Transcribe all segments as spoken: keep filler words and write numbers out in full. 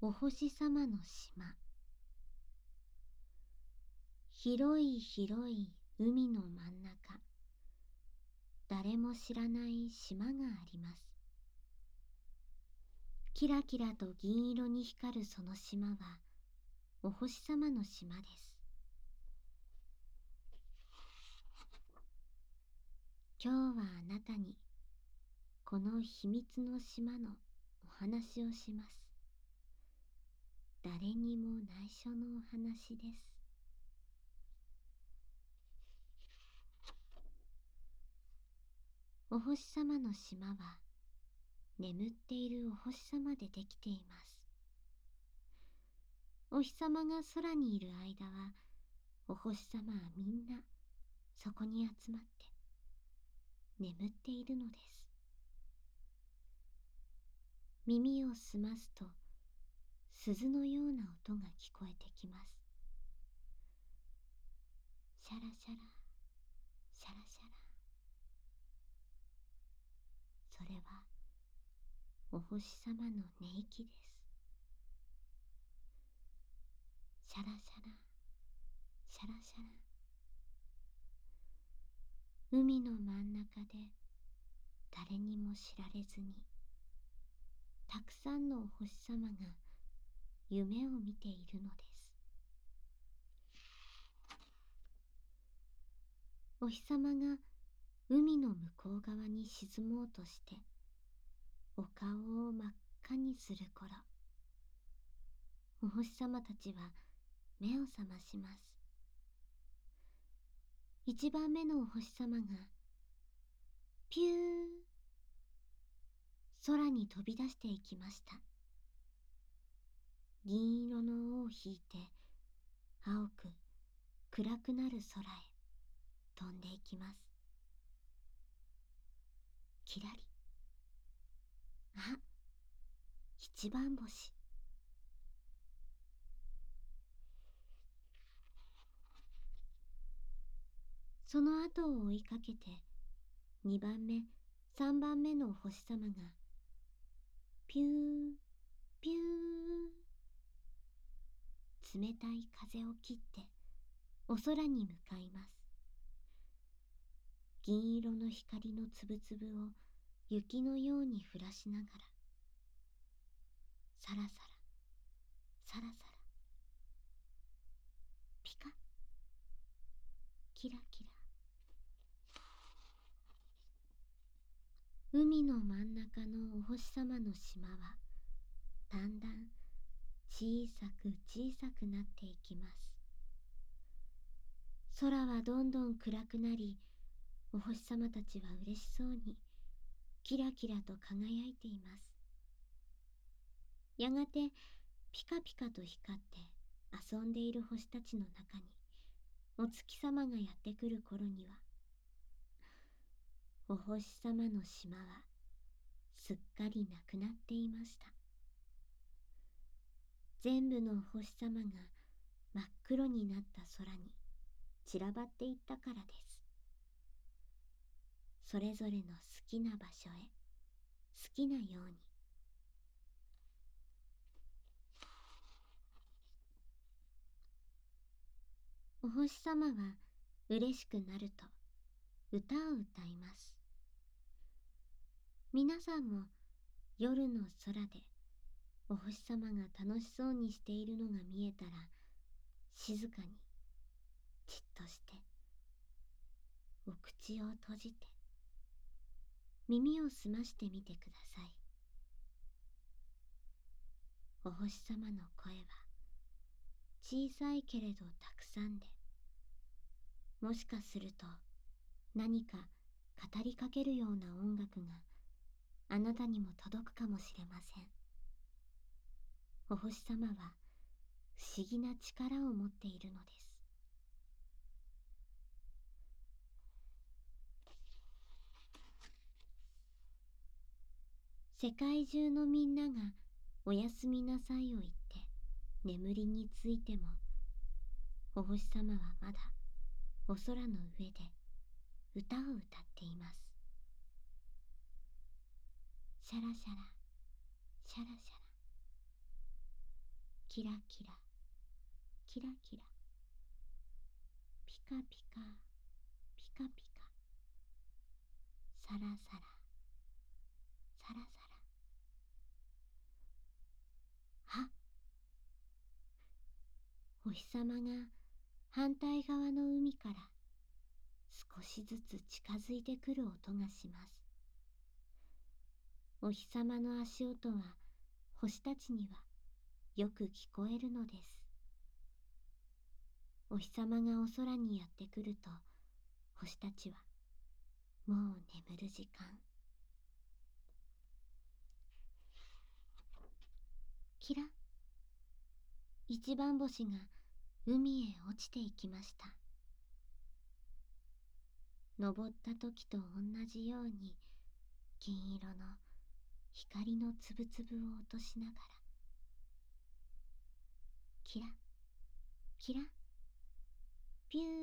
お星様の島。広い広い海の真ん中、誰も知らない島があります。キラキラと銀色に光るその島はお星様の島です。今日はあなたにこの秘密の島のお話をします。誰にも内緒のお話です。お星様の島は眠っているお星様でできています。お日様が空にいる間はお星様はみんなそこに集まって眠っているのです。耳を澄ますと鈴のような音が聞こえてきます。シャラシャラ、シャラシャラ。それはお星様の寝息です。シャラシャラ、シャラシャラ。海の真ん中で誰にも知られずにたくさんのお星様が夢を見ているのです。お日様が海の向こう側に沈もうとしてお顔を真っ赤にする頃、お星様たちは目を覚まします。一番目のお星様がピュー空に飛び出していきました。銀色の尾を引いて青く暗くなる空へ飛んでいきます。きらり。あ、一番星。その後を追いかけて二番目、三番目のお星様がピューピュー冷たい風を切ってお空に向かいます。銀色の光のつぶつぶを雪のように降らしながら、さらさら、さらさら、ピカッ、キラキラ。海の真ん中のお星様の島はだんだん小さく小さくなっていきます。空はどんどん暗くなり、お星様たちは嬉しそうにキラキラと輝いています。やがてピカピカと光って遊んでいる星たちの中にお月様がやってくる頃には、お星様の島はすっかりなくなっていました。全部のお星様が真っ黒になった空に散らばっていったからです。それぞれの好きな場所へ、好きなように。お星様は嬉しくなると歌を歌います。皆さんも夜の空でお星様が楽しそうにしているのが見えたら、静かにじっとしてお口を閉じて耳を澄ましてみてください。お星様の声は小さいけれどたくさんで、もしかすると何か語りかけるような音楽があなたにも届くかもしれません。お星様は不思議な力を持っているのです。世界中のみんながおやすみなさいを言って眠りについても、お星様はまだお空の上で歌を歌っています。シャラシャラ、シャラシャラ。 キラキラ、キラキラ、ピカピカ、ピカピカ、サラサラ、サラサラ。あ、お日様が反対側の海から少しずつ近づいてくる音がします。お日様の足音は星たちにはよく聞こえるのです。お日様がお空にやってくると、星たちはもう眠る時間。キラ、一番星が海へ落ちていきました。登った時と同じように銀色の光のつぶつぶを落としながら、キラキラピュー。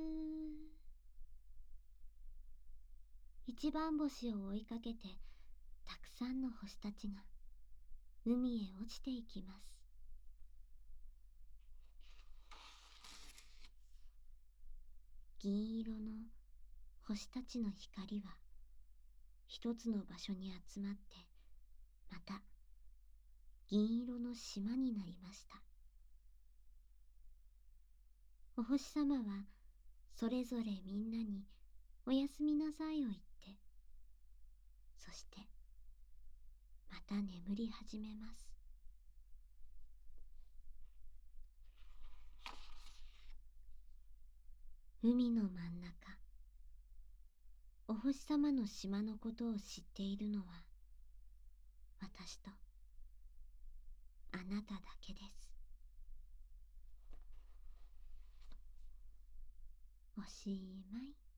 一番星を追いかけてたくさんの星たちが海へ落ちていきます。銀色の星たちの光は一つの場所に集まって、また銀色の島になりました。お星様はそれぞれみんなにおやすみなさいを言って、そしてまた眠り始めます。海の真ん中、お星様の島のことを知っているのは私とあなただけです。おしまい。